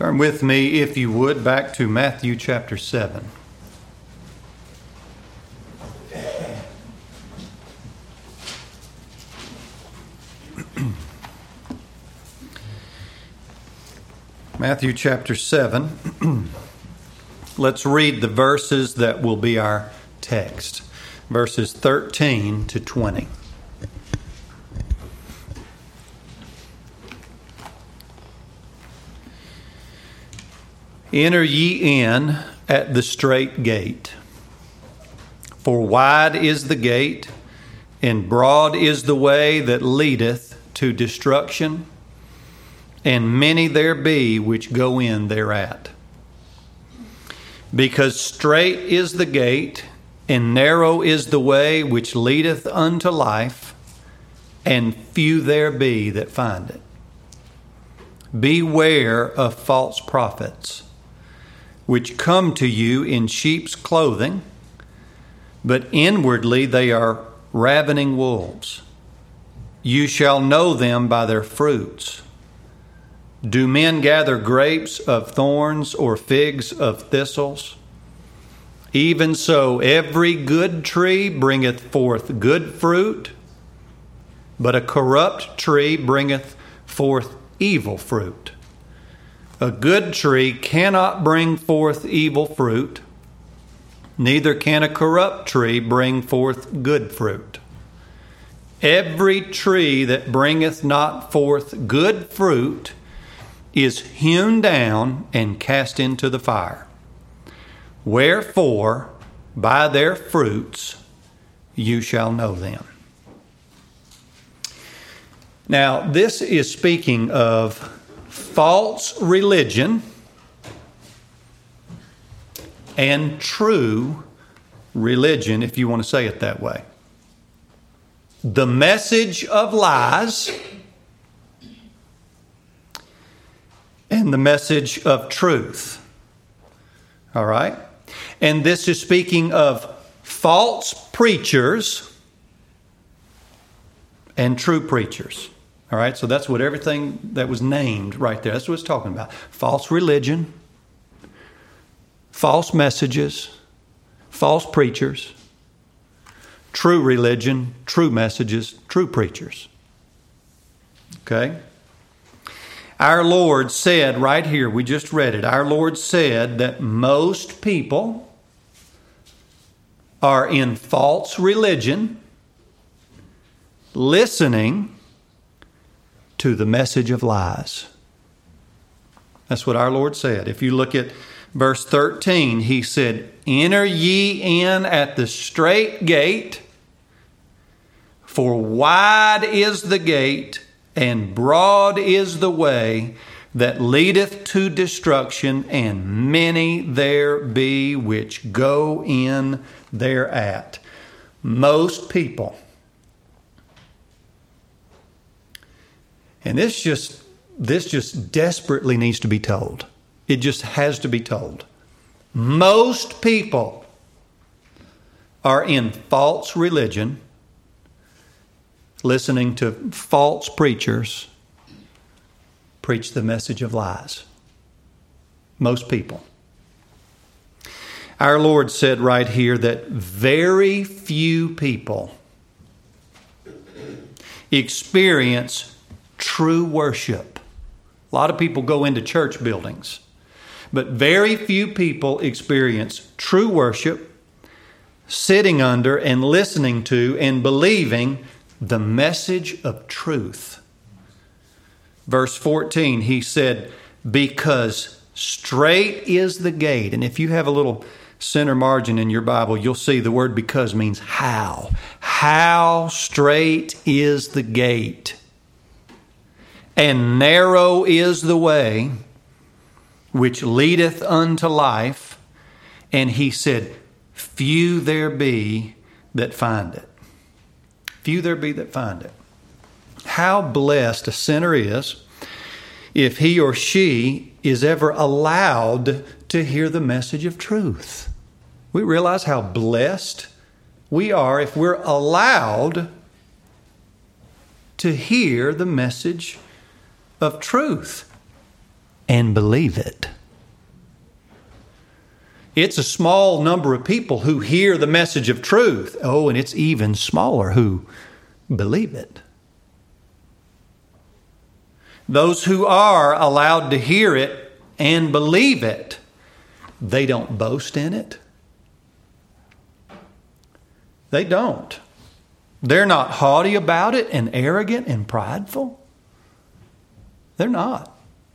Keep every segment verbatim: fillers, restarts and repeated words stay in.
Turn with me, if you would, back to Matthew chapter seven. Matthew chapter seven. Let's read the verses that will be our text. Verses thirteen to twenty. Enter ye in at the strait gate. For wide is the gate, and broad is the way that leadeth to destruction, and many there be which go in thereat. Because strait is the gate, and narrow is the way which leadeth unto life, and few there be that find it. Beware of false prophets, which come to you in sheep's clothing, but inwardly they are ravening wolves. You shall know them by their fruits. Do men gather grapes of thorns or figs of thistles? Even so, every good tree bringeth forth good fruit, but a corrupt tree bringeth forth evil fruit. A good tree cannot bring forth evil fruit, neither can a corrupt tree bring forth good fruit. Every tree that bringeth not forth good fruit is hewn down and cast into the fire. Wherefore, by their fruits you shall know them. Now, this is speaking of false religion and true religion, if you want to say it that way. The message of lies and the message of truth. All right? And this is speaking of false preachers and true preachers. All right, so that's what everything that was named right there, that's what it's talking about. False religion, false messages, false preachers, true religion, true messages, true preachers. Okay? Our Lord said right here, we just read it, our Lord said that most people are in false religion, listening to the message of lies. That's what our Lord said. If you look at verse thirteen, He said, enter ye in at the strait gate, for wide is the gate, and broad is the way that leadeth to destruction, and many there be which go in thereat. Most people. And this just this just desperately needs to be told. It just has to be told. Most people are in false religion, listening to false preachers preach the message of lies. Most people. Our Lord said right here that very few people experience true worship. A lot of people go into church buildings, but very few people experience true worship, sitting under and listening to and believing the message of truth. Verse fourteen, He said, because strait is the gate. And if you have a little center margin in your Bible, you'll see the word because means how. How strait is the gate, and narrow is the way which leadeth unto life. And He said, few there be that find it. Few there be that find it. How blessed a sinner is if he or she is ever allowed to hear the message of truth. We realize how blessed we are if we're allowed to hear the message of truth. and believe it. It's a small number of people who hear the message of truth. Oh, and it's even smaller who believe it. Those who are allowed to hear it and believe it, they don't boast in it. They don't. They're not haughty about it and arrogant and prideful. They're not.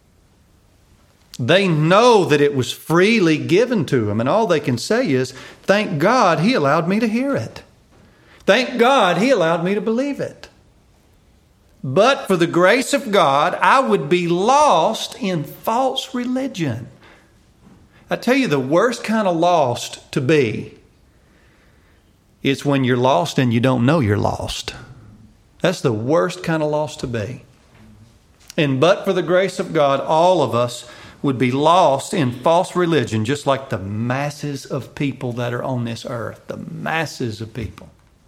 They know that it was freely given to them, and all they can say is, thank God He allowed me to hear it. Thank God He allowed me to believe it. But for the grace of God, I would be lost in false religion. I tell you, the worst kind of lost to be is when you're lost and you don't know you're lost. That's the worst kind of lost to be. And but for the grace of God, all of us would be lost in false religion, just like the masses of people that are on this earth. The masses of people.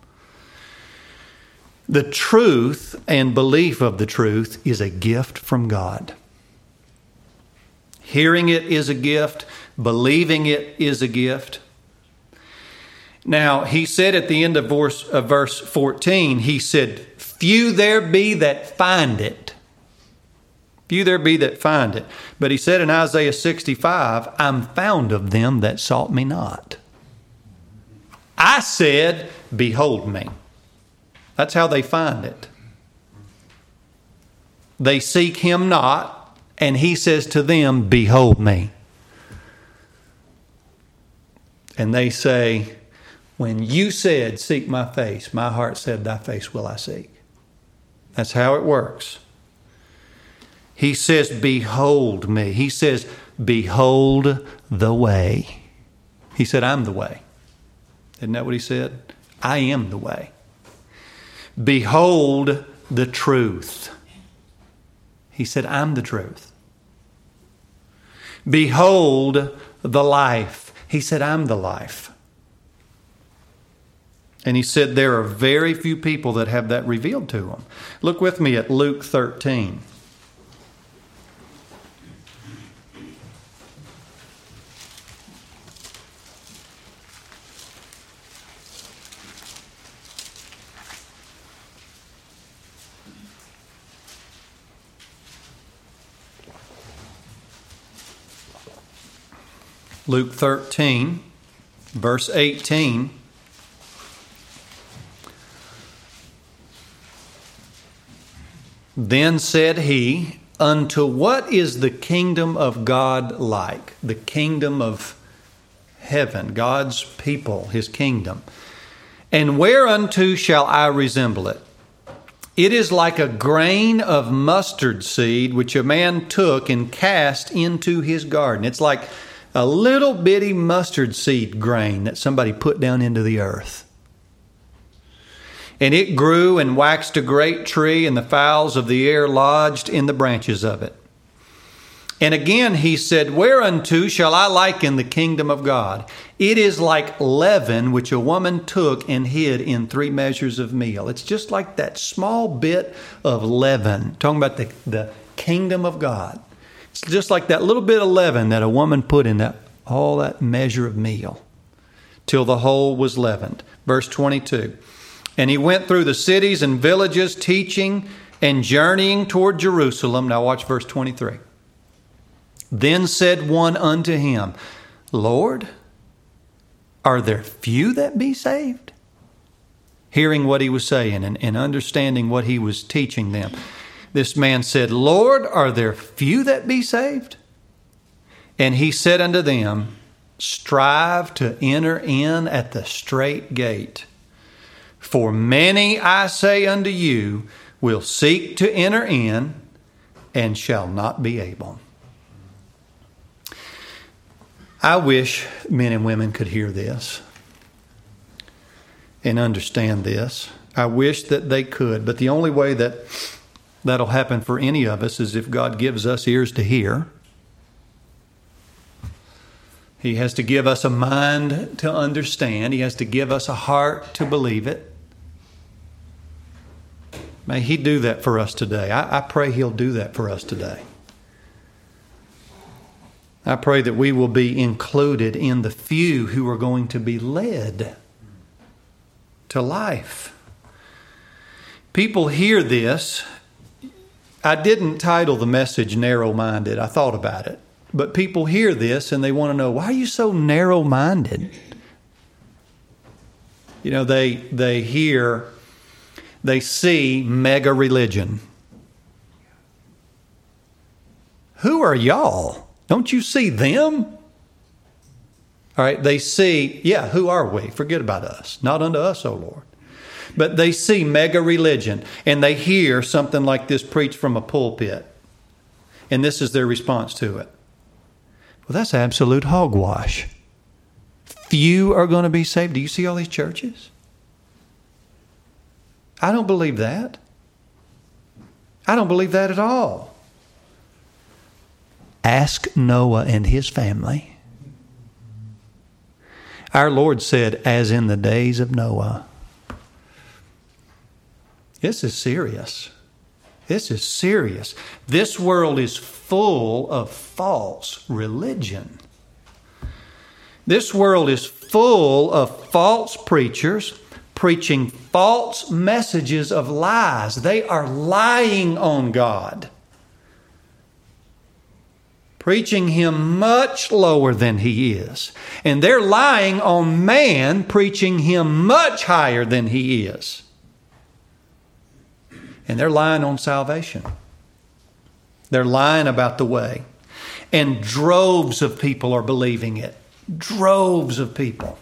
The truth and belief of the truth is a gift from God. Hearing it is a gift. Believing it is a gift. Now, he said at the end of verse, of verse fourteen, he said, few there be that find it. Few there be that find it. But he said in Isaiah sixty-five, I'm found of them that sought me not. I said, behold me. That's how they find it. They seek Him not, and He says to them, behold me. And they say, when you said, seek my face, my heart said, thy face will I seek. That's how it works. He says, behold me. He says, behold the way. He said, I'm the way. Isn't that what He said? I am the way. Behold the truth. He said, I'm the truth. Behold the life. He said, I'm the life. And he said there are very few people that have that revealed to them. Look with me at Luke thirteen. Luke thirteen, verse eighteen. Then said he, unto what is the kingdom of God like? The kingdom of heaven, God's people, His kingdom. And whereunto shall I resemble it? It is like a grain of mustard seed, which a man took and cast into his garden. It's like a little bitty mustard seed grain that somebody put down into the earth. And it grew and waxed a great tree, and the fowls of the air lodged in the branches of it. And again he said, whereunto shall I liken the kingdom of God? It is like leaven which a woman took and hid in three measures of meal. It's just like that small bit of leaven. Talking about the, the kingdom of God. It's just like that little bit of leaven that a woman put in that all that measure of meal till the whole was leavened. Verse twenty-two. And he went through the cities and villages, teaching and journeying toward Jerusalem. Now watch verse twenty-three. Then said one unto him, Lord, are there few that be saved? Hearing what he was saying and, and understanding what he was teaching them. This man said, Lord, are there few that be saved? And he said unto them, strive to enter in at the strait gate. For many, I say unto you, will seek to enter in and shall not be able. I wish men and women could hear this and understand this. I wish that they could, but the only way that that'll happen for any of us is if God gives us ears to hear. He has to give us a mind to understand. He has to give us a heart to believe it. May He do that for us today. I, I pray He'll do that for us today. I pray that we will be included in the few who are going to be led to life. People hear this. I didn't title the message narrow-minded. I thought about it. But people hear this and they want to know, why are you so narrow-minded? You know, they they hear, they see mega religion. Who are y'all? Don't you see them? All right, they see, yeah, who are we? Forget about us. Not unto us, O Lord. But they see mega religion and they hear something like this preached from a pulpit. And this is their response to it. Well, that's absolute hogwash. Few are going to be saved. Do you see all these churches? I don't believe that. I don't believe that at all. Ask Noah and his family. Our Lord said, as in the days of Noah. This is serious. This is serious. This world is full of false religion. This world is full of false preachers preaching false messages of lies. They are lying on God. Preaching Him much lower than He is. And they're lying on man, preaching Him much higher than He is. And they're lying on salvation. They're lying about the way. And droves of people are believing it. Droves of people.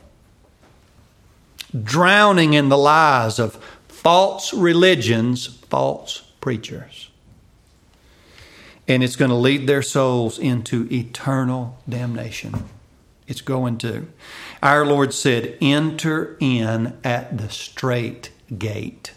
Drowning in the lies of false religions, false preachers. And it's going to lead their souls into eternal damnation. It's going to. Our Lord said, enter in at the strait gate.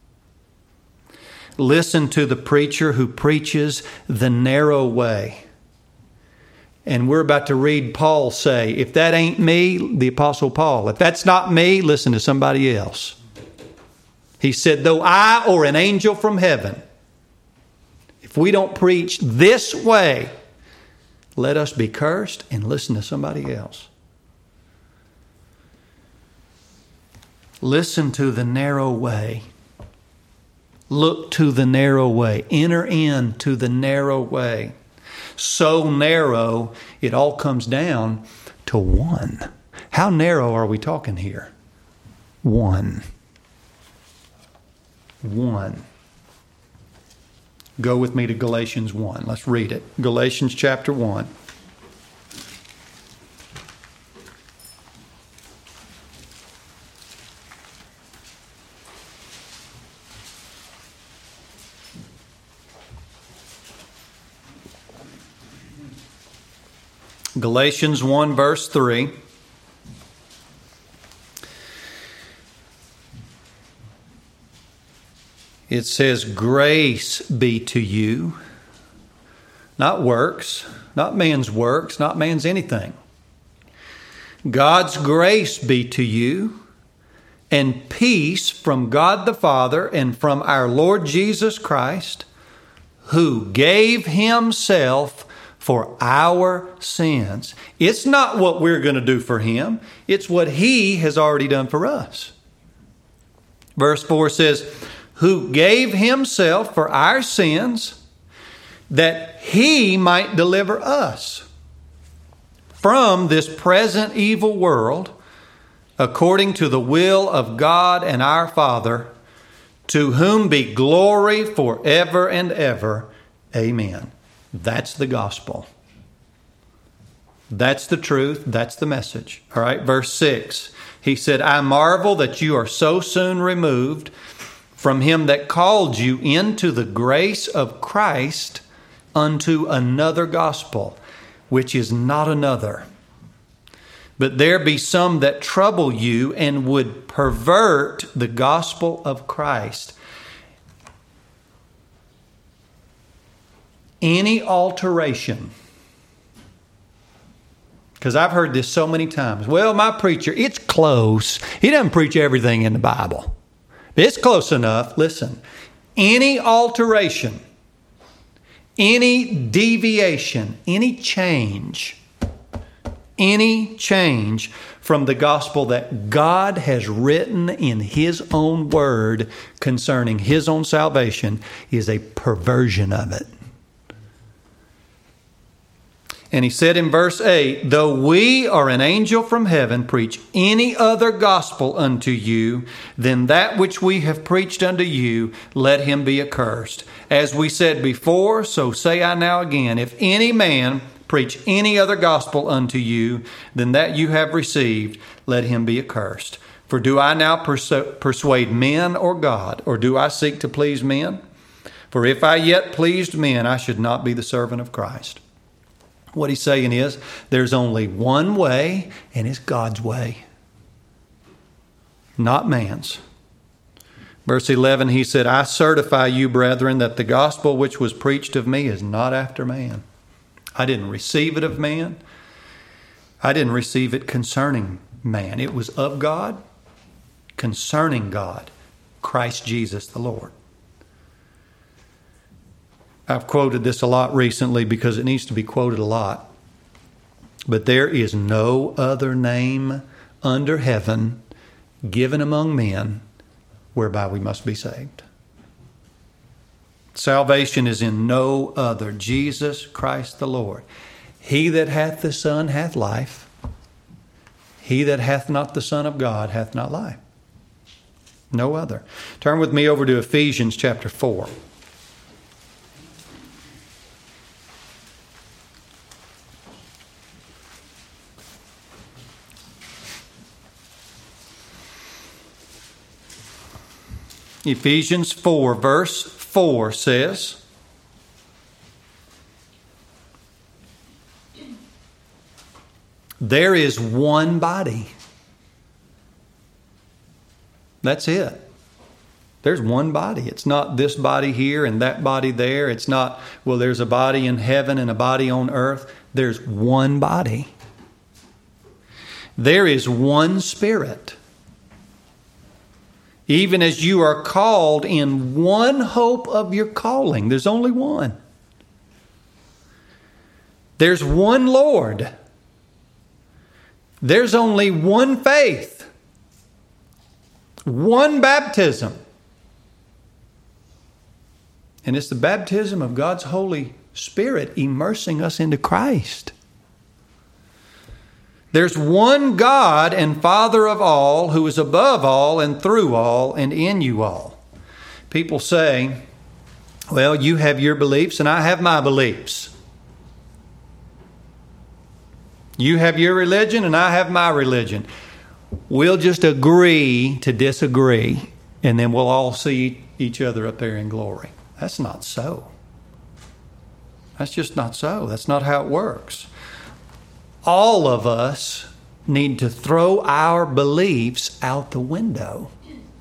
Listen to the preacher who preaches the narrow way. And we're about to read Paul say, if that ain't me, the Apostle Paul, if that's not me, listen to somebody else. He said, though I or an angel from heaven, if we don't preach this way, let us be cursed and listen to somebody else. Listen to the narrow way. Look to the narrow way. Enter into the narrow way. So narrow, it all comes down to one. How narrow are we talking here? One. One. Go with me to Galatians one. Let's read it. Galatians chapter one. Galatians one verse three. It says, grace be to you, not works, not man's works, not man's anything. God's grace be to you, and peace from God the Father and from our Lord Jesus Christ, who gave Himself for our sins. It's not what we're going to do for Him. It's what He has already done for us. Verse four says, who gave Himself for our sins, that He might deliver us from this present evil world, according to the will of God and our Father, to whom be glory forever and ever. Amen. That's the gospel. That's the truth. That's the message. All right, verse six. He said, I marvel that you are so soon removed from Him that called you into the grace of Christ unto another gospel, which is not another. But there be some that trouble you and would pervert the gospel of Christ. Any alteration, because I've heard this so many times. Well, my preacher, it's close. He doesn't preach everything in the Bible. It's close enough. Listen, any alteration, Any deviation, any change, any change from the gospel that God has written in His own word concerning His own salvation is a perversion of it. And he said in verse eight, though we or an angel from heaven preach any other gospel unto you than that which we have preached unto you, let him be accursed. As we said before, so say I now again, if any man preach any other gospel unto you than that you have received, let him be accursed. For do I now persu- persuade men or God, or do I seek to please men? For if I yet pleased men, I should not be the servant of Christ. What he's saying is, there's only one way, and it's God's way, not man's. Verse eleven, he said, I certify you, brethren, that the gospel which was preached of me is not after man. I didn't receive it of man. I didn't receive it concerning man. It was of God, concerning God, Christ Jesus the Lord. I've quoted this a lot recently because it needs to be quoted a lot. But there is no other name under heaven given among men whereby we must be saved. Salvation is in no other, Jesus Christ the Lord. He that hath the Son hath life. He that hath not the Son of God hath not life. No other. Turn with me over to Ephesians chapter four. Ephesians four, verse four says, there is one body. That's it. There's one body. It's not this body here and that body there. It's not, well, there's a body in heaven and a body on earth. There's one body. There is one Spirit. Even as you are called in one hope of your calling. There's only one. There's one Lord. There's only one faith. One baptism. And it's the baptism of God's Holy Spirit immersing us into Christ. There's one God and Father of all, who is above all and through all and in you all. People say, well, you have your beliefs and I have my beliefs. You have your religion and I have my religion. We'll just agree to disagree and then we'll all see each other up there in glory. That's not so. That's just not so. That's not how it works. All of us need to throw our beliefs out the window.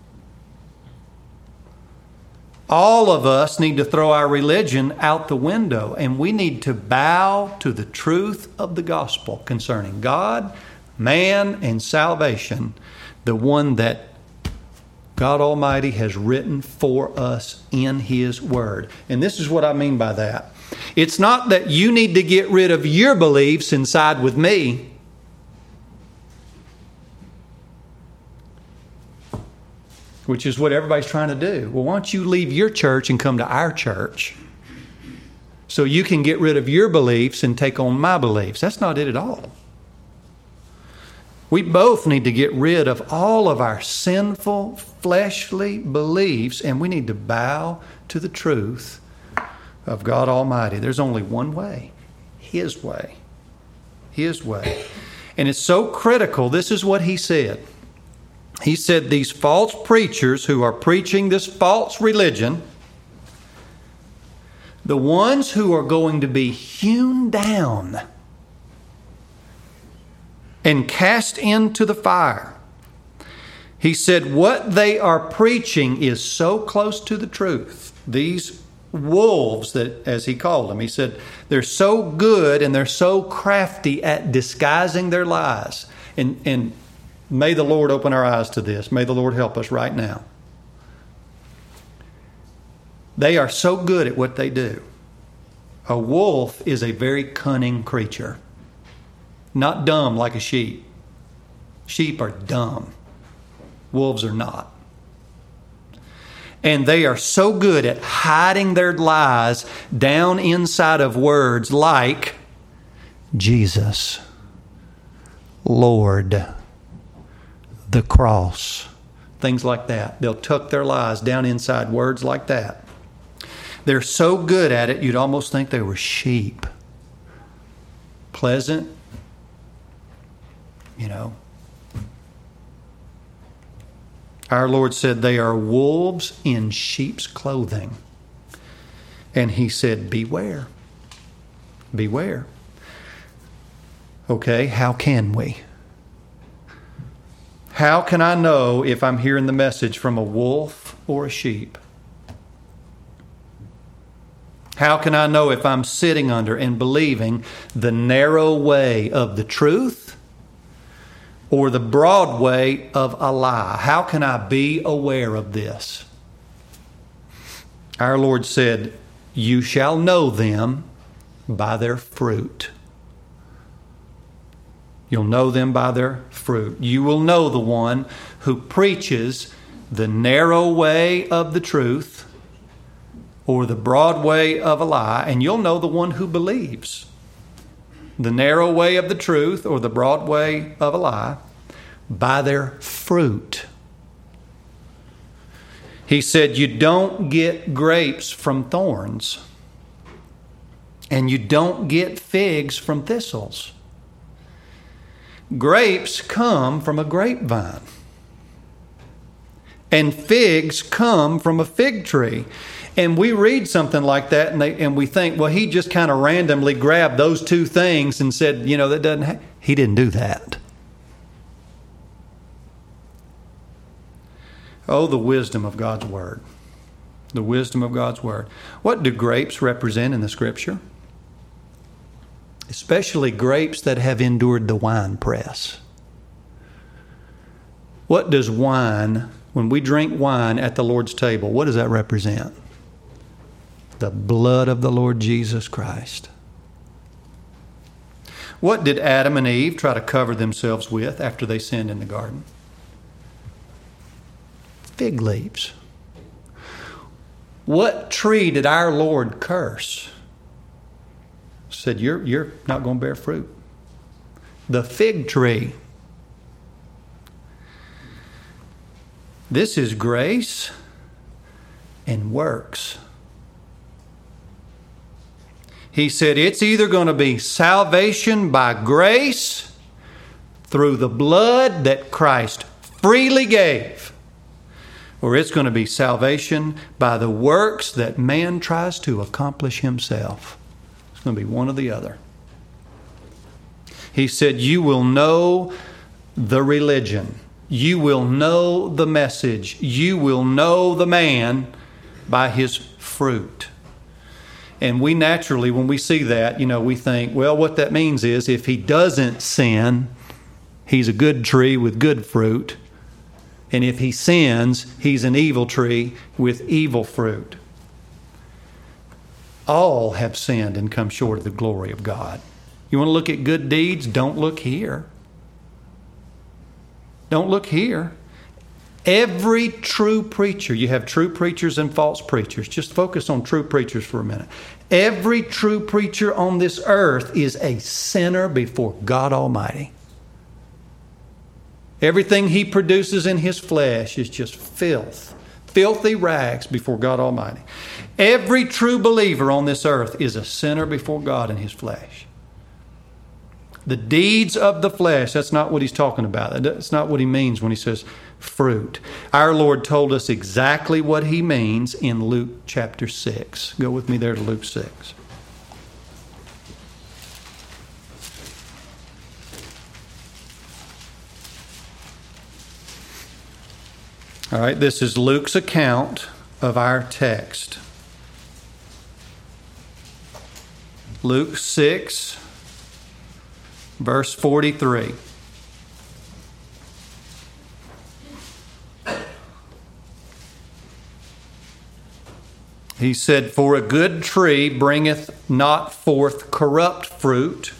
All of us need to throw our religion out the window, and we need to bow to the truth of the gospel concerning God, man, and salvation, the one that God Almighty has written for us in His Word. And this is what I mean by that. It's not that you need to get rid of your beliefs and side with me. Which is what everybody's trying to do. Well, why don't you leave your church and come to our church so you can get rid of your beliefs and take on my beliefs? That's not it at all. We both need to get rid of all of our sinful, fleshly beliefs, and we need to bow to the truth of God Almighty. There's only one way. His way. His way. And it's so critical. This is what he said. He said these false preachers who are preaching this false religion, the ones who are going to be hewn down and cast into the fire. He said what they are preaching is so close to the truth. These wolves, that, as he called them, he said they're so good and they're so crafty at disguising their lies. And, and may the Lord open our eyes to this. May the Lord help us right now. They are so good at what they do. A wolf is a very cunning creature. Not dumb like a sheep. Sheep are dumb. Wolves are not. And they are so good at hiding their lies down inside of words like Jesus, Lord, the cross, things like that. They'll tuck their lies down inside words like that. They're so good at it, you'd almost think they were sheep. Pleasant, you know. Our Lord said they are wolves in sheep's clothing. And He said, beware. Beware. Okay, how can we? How can I know if I'm hearing the message from a wolf or a sheep? How can I know if I'm sitting under and believing the narrow way of the truth or the broad way of a lie? How can I be aware of this? Our Lord said, you shall know them by their fruit. You'll know them by their fruit. You will know the one who preaches the narrow way of the truth or the broad way of a lie, and you'll know the one who believes the narrow way of the truth or the broad way of a lie by their fruit. He said, you don't get grapes from thorns, and you don't get figs from thistles. Grapes come from a grapevine, and figs come from a fig tree. And we read something like that, and, they, and we think, well, he just kind of randomly grabbed those two things and said, you know, that doesn't ha-. He didn't do that. Oh, the wisdom of God's Word. The wisdom of God's Word. What do grapes represent in the Scripture? Especially grapes that have endured the wine press. What does wine, when we drink wine at the Lord's table, what does that represent? The blood of the Lord Jesus Christ. What did Adam and Eve try to cover themselves with after they sinned in the garden? Fig leaves. What tree did our Lord curse? Said, you're, you're not going to bear fruit. The fig tree. This is grace and works. He said it's either going to be salvation by grace through the blood that Christ freely gave, or it's going to be salvation by the works that man tries to accomplish himself. It's going to be one or the other. He said, you will know the religion. You will know the message. You will know the man by his fruit. And we naturally, when we see that, you know, we think, well, what that means is if he doesn't sin, he's a good tree with good fruit. And if he sins, he's an evil tree with evil fruit. All have sinned and come short of the glory of God. You want to look at good deeds? Don't look here. Don't look here. Every true preacher, you have true preachers and false preachers. Just focus on true preachers for a minute. Every true preacher on this earth is a sinner before God Almighty. Everything he produces in his flesh is just filth, filthy rags before God Almighty. Every true believer on this earth is a sinner before God in his flesh. The deeds of the flesh, that's not what he's talking about. That's not what he means when he says fruit. Our Lord told us exactly what he means in Luke chapter six. Go with me there to Luke six. All right, this is Luke's account of our text. Luke six, verse forty-three. He said, "For a good tree bringeth not forth corrupt fruit,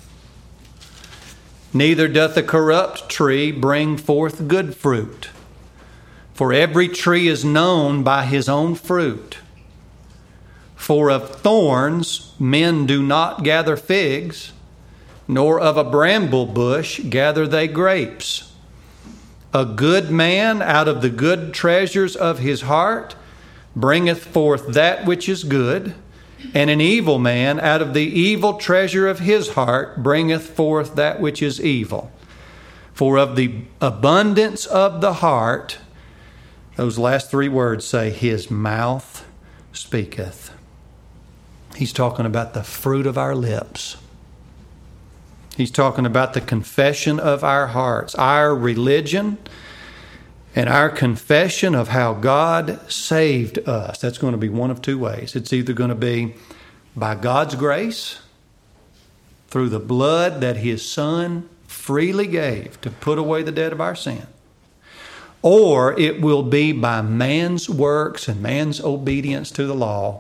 neither doth a corrupt tree bring forth good fruit. For every tree is known by his own fruit. For of thorns men do not gather figs, nor of a bramble bush gather they grapes. A good man out of the good treasures of his heart bringeth forth that which is good, and an evil man out of the evil treasure of his heart bringeth forth that which is evil. For of the abundance of the heart," those last three words say, "his mouth speaketh." He's talking about the fruit of our lips. He's talking about the confession of our hearts, our religion, and our confession of how God saved us. That's going to be one of two ways. It's either going to be by God's grace, through the blood that His Son freely gave to put away the debt of our sin, or it will be by man's works and man's obedience to the law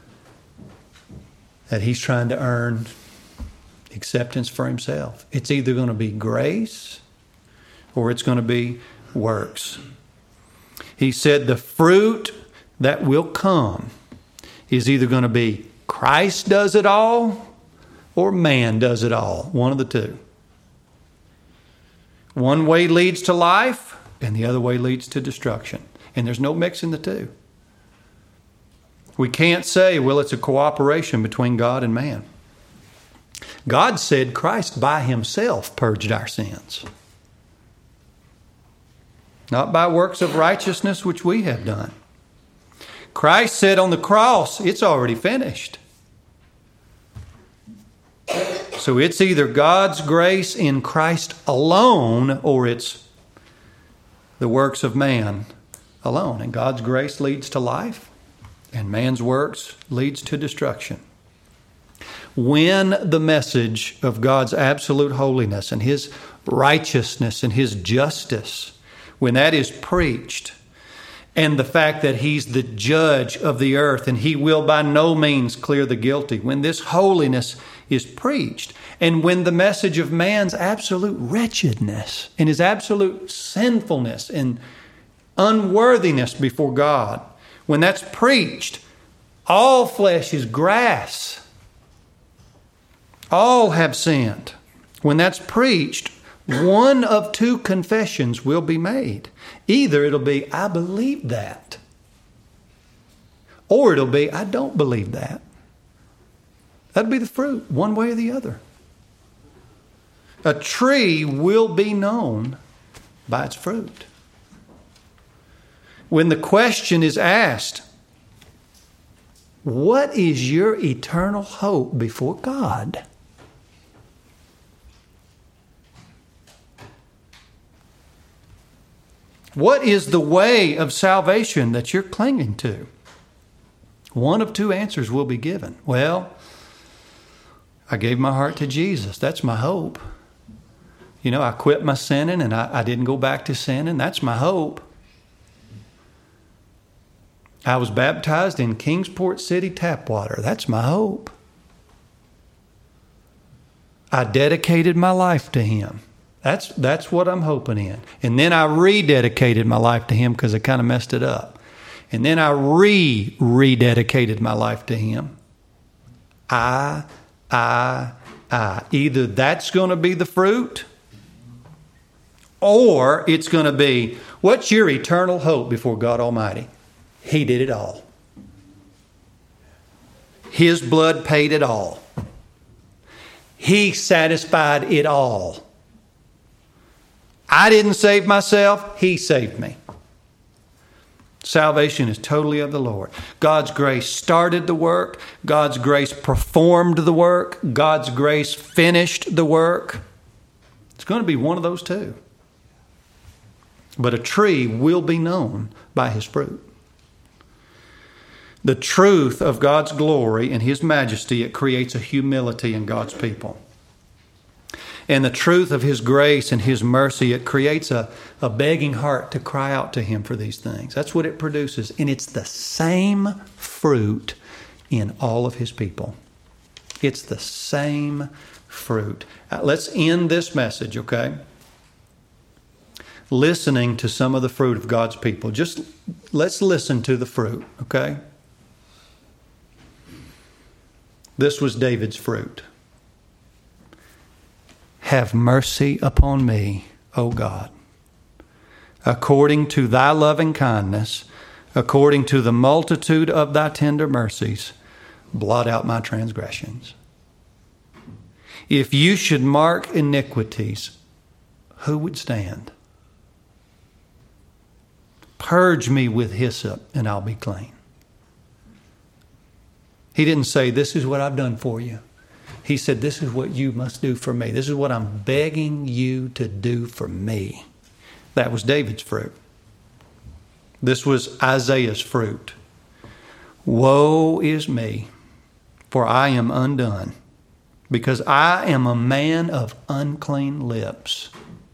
that he's trying to earn acceptance for himself. It's either going to be grace or it's going to be works. He said the fruit that will come is either going to be Christ does it all or man does it all. One of the two. One way leads to life and the other way leads to destruction. And there's no mixing the two. We can't say, well, it's a cooperation between God and man. God said Christ by Himself purged our sins. Not by works of righteousness which we have done. Christ said on the cross, it's already finished. So it's either God's grace in Christ alone or it's the works of man alone. And God's grace leads to life and man's works leads to destruction. When the message of God's absolute holiness and His righteousness and His justice, when that is preached, and the fact that He's the judge of the earth and He will by no means clear the guilty, when this holiness is preached, and when the message of man's absolute wretchedness and his absolute sinfulness and unworthiness before God, when that's preached, all flesh is grass. All have sinned. When that's preached, one of two confessions will be made. Either it'll be, I believe that. Or it'll be, I don't believe that. That'll be the fruit, one way or the other. A tree will be known by its fruit. When the question is asked, what is your eternal hope before God? What is the way of salvation that you're clinging to? One of two answers will be given. Well, I gave my heart to Jesus. That's my hope. You know, I quit my sinning and I, I didn't go back to sinning. That's my hope. I was baptized in Kingsport City tap water. That's my hope. I dedicated my life to Him. That's that's what I'm hoping in. And then I rededicated my life to Him because I kind of messed it up. And then I re-rededicated my life to Him. I, I, I. Either that's going to be the fruit, or it's going to be, what's your eternal hope before God Almighty? He did it all. His blood paid it all. He satisfied it all. I didn't save myself. He saved me. Salvation is totally of the Lord. God's grace started the work. God's grace performed the work. God's grace finished the work. It's going to be one of those two. But a tree will be known by his fruit. The truth of God's glory and His majesty, it creates a humility in God's people. And the truth of His grace and His mercy, it creates a, a begging heart to cry out to Him for these things. That's what it produces. And it's the same fruit in all of his people. It's the same fruit. Uh, let's end this message, okay? Listening to some of the fruit of God's people. Just let's listen to the fruit, okay? This was David's fruit. Have mercy upon me, O God, according to thy loving kindness, according to the multitude of thy tender mercies, blot out my transgressions. If you should mark iniquities, who would stand? Purge me with hyssop, and I'll be clean. He didn't say, this is what I've done for you. He said, this is what you must do for me. This is what I'm begging you to do for me. That was David's fruit. This was Isaiah's fruit. Woe is me, for I am undone, because I am a man of unclean lips,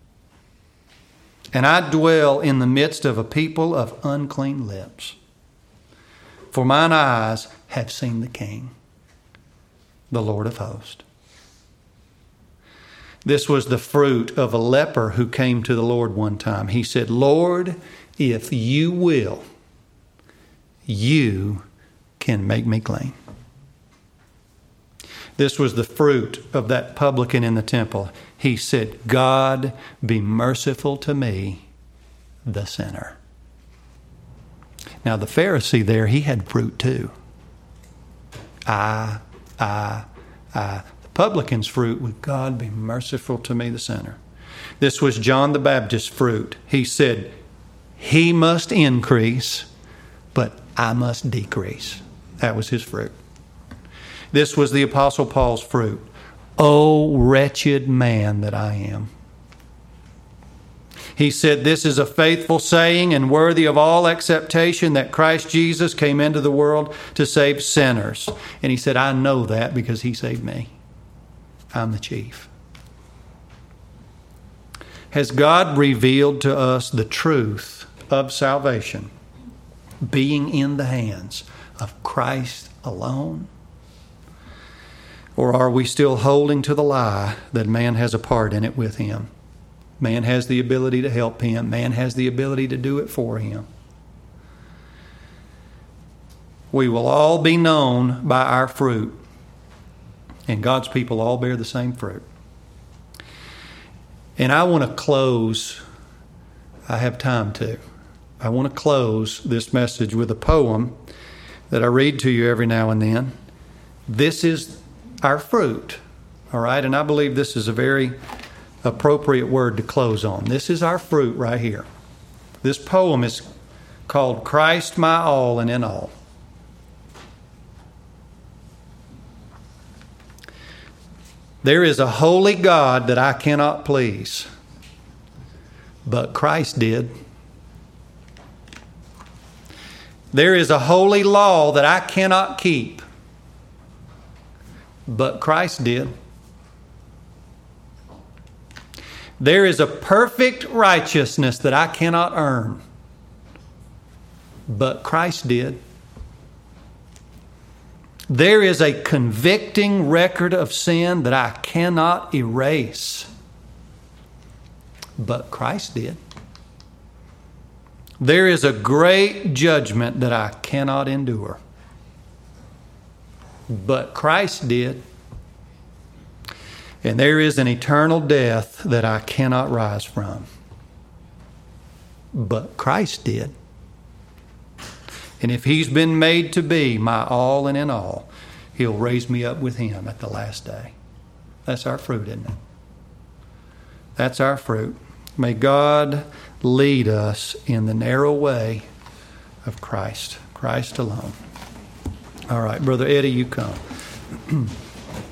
and I dwell in the midst of a people of unclean lips. For mine eyes have seen the King, the Lord of hosts. This was the fruit of a leper who came to the Lord one time. He said, Lord, if you will, you can make me clean. This was the fruit of that publican in the temple. He said, God, be merciful to me, the sinner. Now the Pharisee there, he had fruit too. I, I, I. The publican's fruit was, God, be merciful to me, the sinner. This was John the Baptist's fruit. He said, he must increase, but I must decrease. That was his fruit. This was the Apostle Paul's fruit. Oh, wretched man that I am. He said, this is a faithful saying and worthy of all acceptation that Christ Jesus came into the world to save sinners. And he said, I know that because he saved me. I'm the chief. Has God revealed to us the truth of salvation being in the hands of Christ alone? Or are we still holding to the lie that man has a part in it with him? Man has the ability to help him. Man has the ability to do it for him. We will all be known by our fruit. And God's people all bear the same fruit. And I want to close, I have time to. I want to close this message with a poem that I read to you every now and then. This is our fruit, all right? And I believe this is a very appropriate word to close on. This is our fruit right here. This poem is called Christ My All and in All. There is a holy God that I cannot please, but Christ did. There is a holy law that I cannot keep, but Christ did. There is a perfect righteousness that I cannot earn, but Christ did. There is a convicting record of sin that I cannot erase, but Christ did. There is a great judgment that I cannot endure, but Christ did. And there is an eternal death that I cannot rise from, but Christ did. And if He's been made to be my all and in all, He'll raise me up with Him at the last day. That's our fruit, isn't it? That's our fruit. May God lead us in the narrow way of Christ, Christ alone. All right, Brother Eddie, you come.